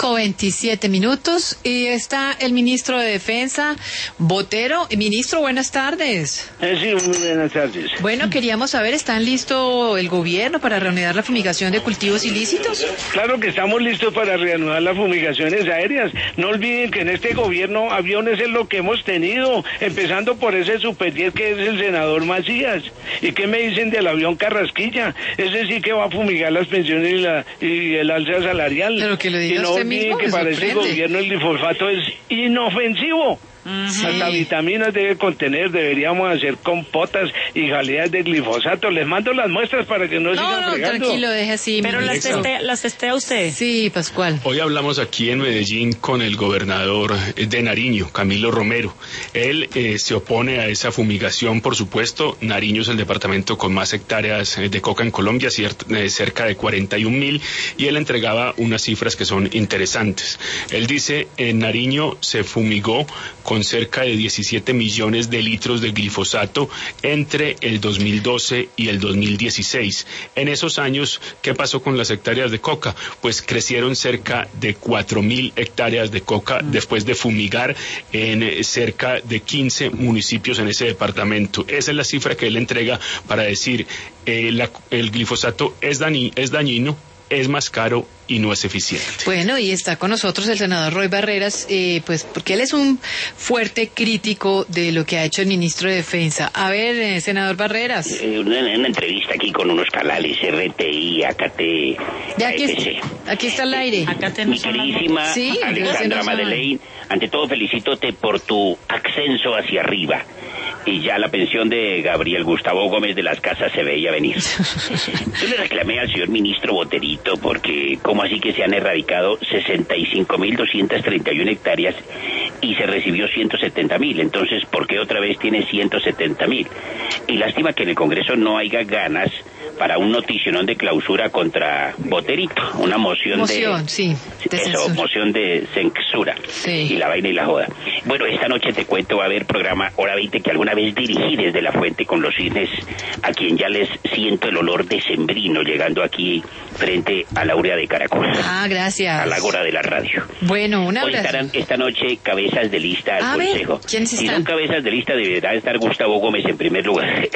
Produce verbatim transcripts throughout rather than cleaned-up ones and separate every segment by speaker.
Speaker 1: cinco veintisiete minutos y está el ministro de Defensa, Botero. Ministro, buenas tardes.
Speaker 2: Eh, sí, muy buenas tardes.
Speaker 1: Bueno, queríamos saber, ¿están listo el gobierno para reanudar la fumigación de cultivos ilícitos?
Speaker 2: Claro que estamos listos para reanudar las fumigaciones aéreas. No olviden que en este gobierno aviones es lo que hemos tenido, empezando por ese Super diez que es el senador Macías. ¿Y qué me dicen del avión Carrasquilla? Ese sí que va a fumigar las pensiones y, la, y el alza salarial.
Speaker 1: Pero que lo diga
Speaker 2: y no
Speaker 1: usted
Speaker 2: olviden
Speaker 1: mismo,
Speaker 2: que
Speaker 1: me
Speaker 2: para ese
Speaker 1: sorprende.
Speaker 2: gobierno el glifosato es inofensivo.
Speaker 1: Sí.
Speaker 2: Hasta vitaminas debe contener, deberíamos hacer compotas y jaleas de glifosato. Les mando las muestras para que no,
Speaker 1: No,
Speaker 2: sigan
Speaker 1: no,
Speaker 2: fregando.
Speaker 1: tranquilo, deje así.
Speaker 3: Pero las
Speaker 1: ministro.
Speaker 3: testea, las testea usted.
Speaker 1: Sí, Pascual.
Speaker 4: Hoy hablamos aquí en Medellín con el gobernador de Nariño, Camilo Romero. Él eh, se opone a esa fumigación, por supuesto. Nariño es el departamento con más hectáreas de coca en Colombia, ciert, eh, cerca de cuarenta y un mil, y él entregaba unas cifras que son interesantes. Él dice, en Nariño se fumigó con cerca de diecisiete millones de litros de glifosato entre el dos mil doce y el dos mil dieciséis. En esos años, ¿qué pasó con las hectáreas de coca? Pues crecieron cerca de cuatro mil hectáreas de coca después de fumigar en eh, cerca de quince municipios en ese departamento. Esa es la cifra que él entrega para decir, eh, la, el glifosato es, dañi, es dañino, es más caro y no es eficiente.
Speaker 1: Bueno, y está con nosotros el senador Roy Barreras, eh, pues porque él es un fuerte crítico de lo que ha hecho el ministro de Defensa. A ver, eh, senador Barreras.
Speaker 5: Eh, una, una entrevista aquí con unos canales R T I, A K T,
Speaker 1: Ya aquí,
Speaker 5: A
Speaker 1: es-
Speaker 5: F C.
Speaker 1: aquí está el aire.
Speaker 3: Acá te
Speaker 5: Mi queridísima
Speaker 1: Sí,
Speaker 5: Alexandra
Speaker 1: no son-
Speaker 5: Madeleine, ante todo felicítote por tu ascenso hacia arriba. Y ya la pensión de Gabriel Gustavo Gómez de las Casas se veía venir. Yo le reclamé al señor ministro Boterito porque cómo así que se han erradicado sesenta y cinco mil doscientas treinta y una hectáreas y se recibió ciento setenta mil. Entonces, ¿por qué otra vez tiene ciento setenta mil? Y lástima que en el Congreso no haya ganas para un noticionón de clausura contra Boterito, una moción,
Speaker 1: Moción,
Speaker 5: de...
Speaker 1: sí, de
Speaker 5: Eso,
Speaker 1: censura.
Speaker 5: moción de censura.
Speaker 1: Sí.
Speaker 5: Y la vaina y la joda. Bueno, esta noche te cuento, va a haber programa Hora veinte que alguna vez dirigí desde La Fuente con los cisnes, a quien ya les siento el olor decembrino llegando aquí frente a la Aurea de Caracol.
Speaker 1: Ah, gracias.
Speaker 5: A la hora de la radio.
Speaker 1: Bueno, un
Speaker 5: Hoy
Speaker 1: abrazo.
Speaker 5: estarán esta noche cabezas de lista al
Speaker 1: A ver,
Speaker 5: Consejo.
Speaker 1: ¿quiénes
Speaker 5: Si
Speaker 1: están?
Speaker 5: son cabezas de lista deberá estar Gustavo Gómez en primer lugar.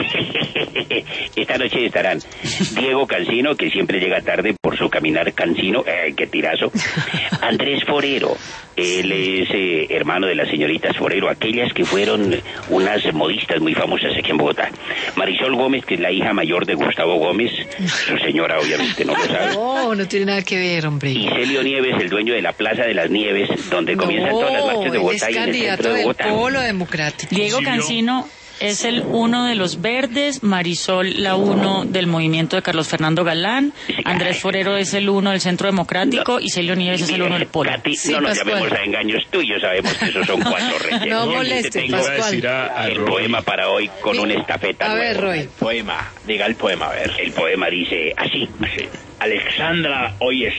Speaker 5: Esta noche estarán Diego Cancino, que siempre llega tarde por su caminar cansino, eh, qué tirazo. Andrés Forero, él es eh, hermano de las señoritas Forero, aquellas que fueron unas modistas muy famosas aquí en Bogotá. Marisol Gómez, que es la hija mayor de Gustavo Gómez, su señora obviamente no lo sabe.
Speaker 1: No, no tiene nada que ver, hombre.
Speaker 5: Y Celio Nieves, el dueño de la Plaza de las Nieves, donde comienzan todas las marchas de
Speaker 1: él
Speaker 5: Bogotá
Speaker 1: es
Speaker 5: y en el
Speaker 1: candidato
Speaker 5: centro de
Speaker 1: del
Speaker 5: Bogotá.
Speaker 1: Polo Democrático.
Speaker 3: Diego
Speaker 4: Sí, yo.
Speaker 3: Cancino es el uno de los verdes, Marisol la uno del movimiento de Carlos Fernando Galán, Andrés Forero es el uno del Centro Democrático
Speaker 5: No.
Speaker 3: y Celio Nieves es el
Speaker 5: Mira,
Speaker 3: uno del Polo.
Speaker 5: Katy,
Speaker 1: Sí,
Speaker 5: no nos
Speaker 1: Pascual.
Speaker 5: llamemos a engaños tuyos, sabemos que esos son cuatro reyes.
Speaker 1: No
Speaker 5: Te
Speaker 1: moleste,
Speaker 5: tengo
Speaker 4: Voy a
Speaker 1: Pascual.
Speaker 4: decir a, a
Speaker 5: el
Speaker 4: Roy,
Speaker 5: poema para hoy con
Speaker 1: Mi-
Speaker 5: una estafeta
Speaker 1: A ver,
Speaker 5: nueva.
Speaker 1: Roy.
Speaker 6: Poema, diga el poema, a ver.
Speaker 5: El poema dice así.
Speaker 6: Alexandra hoy